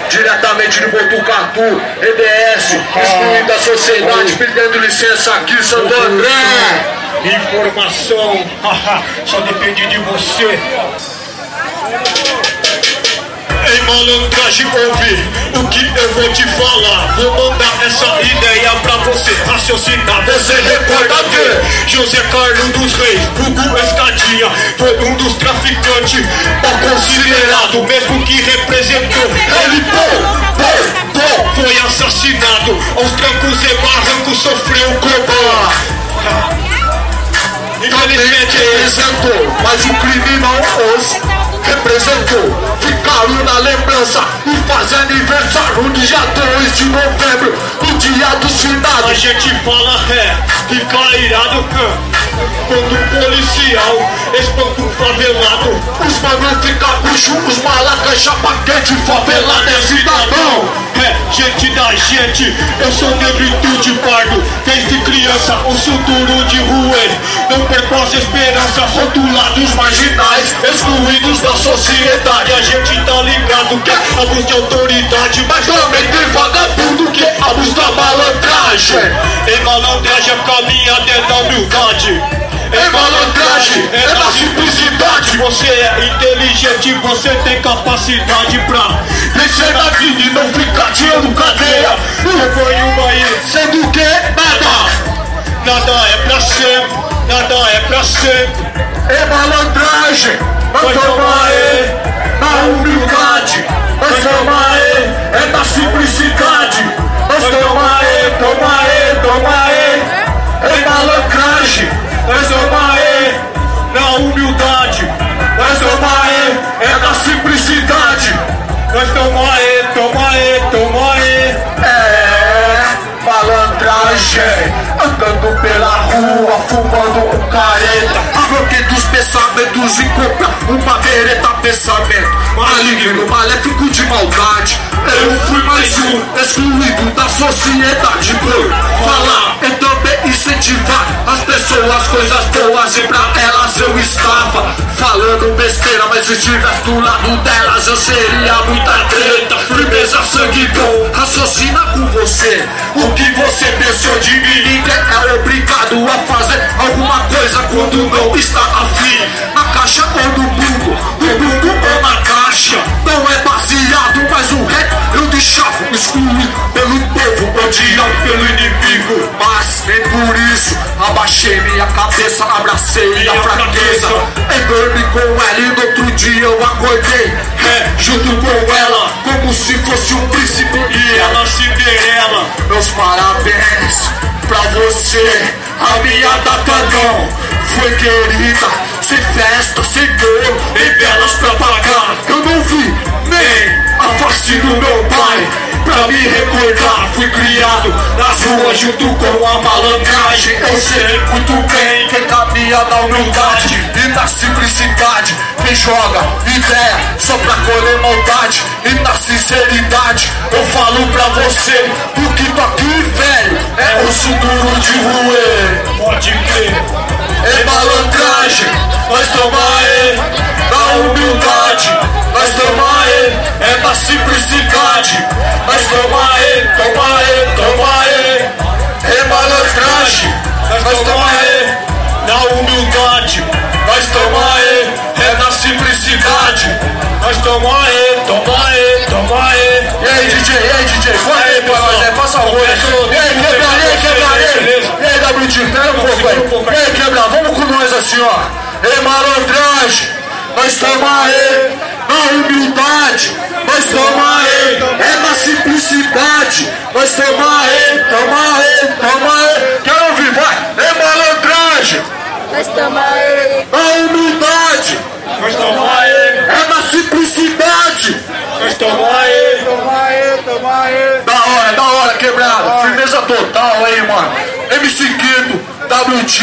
diretamente de Botucatu, EDS, excluindo a sociedade, pedindo licença aqui, Santo André. Informação, só depende de você. Ei, malandragem, ouve o que eu vou te falar. Vou mandar essa ideia pra você raciocinar. Você recorda que José Carlos dos Reis, Hugo Escadinha, foi um dos traficantes mal considerado, mesmo que representou. Ele foi assassinado aos trancos e barrancos, sofreu cobra. Infelizmente representou, mas o crime não os representou. Ficaram na lembrança e faz aniversário no dia 2 de novembro, no dia dos finados. A gente fala fica irado quando o policial espanca um favelado. Os manos ficam bucho, os malacas chapa quente, favelado é cidadão. Gente da gente, eu sou negritude pardo. Desde criança, ouço duro de ruer. Não perco as esperanças, rotulados marginais, excluídos da sociedade. A gente tá ligado que é abuso de autoridade, mas também tem vagabundo que abusa da malandragem. Em malandragem caminha até da humildade. É malandragem, é na simplicidade. Você é inteligente, você tem capacidade pra vencer na vida e não ficar tirando cadeia. Proponho aí, sendo que nada é pra sempre, nada é pra sempre. É malandragem, nós tamo aí na humildade. Nós tamo aí, é na simplicidade. Nós tamo aí, tamo aí. É malandragem, nós tamo aí na humildade. Nós tamo aí, é na simplicidade. Nós tamo aí, tamo aí. É malandragem, andando pela rua, fumando um careta. Arranque dos pensamentos e compra uma vereta. Pensamento maligno, maléfico de maldade. Eu fui mais um excluído da sociedade. Por falar e também incentivar as pessoas, coisas boas, e pra elas eu estava falando besteira. Mas se estivesse do lado delas eu seria muita treta. Firmeza, sangue bom, raciocina com você. O que você pensou de mim, ninguém é obrigado a fazer alguma coisa quando não está afim. Na caixa ou no mundo, no mundo ou na caixa. Não é baseado, mas o rap eu deixava excluído pelo povo, odiado pelo inimigo. Mas nem por isso abaixei minha cabeça, abracei minha fraqueza. Dormi com ela e no outro dia eu acordei junto com ela, como se fosse um príncipe e ela Cinderela. Meus parabéns pra você, a minha data não foi querida. Sem festa, sem bolo, nem velas pra pagar. Eu não vi nem a face do meu pai pra me recordar. Fui criado nas ruas junto com a malandragem. Eu sei muito bem quem caminha na humildade e na simplicidade. Quem joga ideia só pra colher maldade e na sinceridade eu falo pra você, porque tô aqui, velho, é osso duro de roer. Pode crer. É malandragem, nós tamo aí na humildade. Nós tamo aí, é na simplicidade. Nós tamo aí, tamo aí. É malandragem, nós tamo aí na humildade. Nós tamo aí, é na simplicidade. Nós tamo aí, tamo aí. E aí, DJ, põe aí pra nós, faça a rua. E aí, quebra. E aí, WD, pera um pouco aí. E aí, quebra, vamos com nós assim, ó. Ei, malandragem, nós tamo aí na humildade. Nós tamo aí, é na simplicidade. Nós tamo aí. Quero ouvir, vai. Ei, malandragem, nós tamo aí na humildade. Nós tamo aí, é na simplicidade. Nós tamo aí. Da hora, quebrado. Firmeza total aí, mano. MC Quito, WT.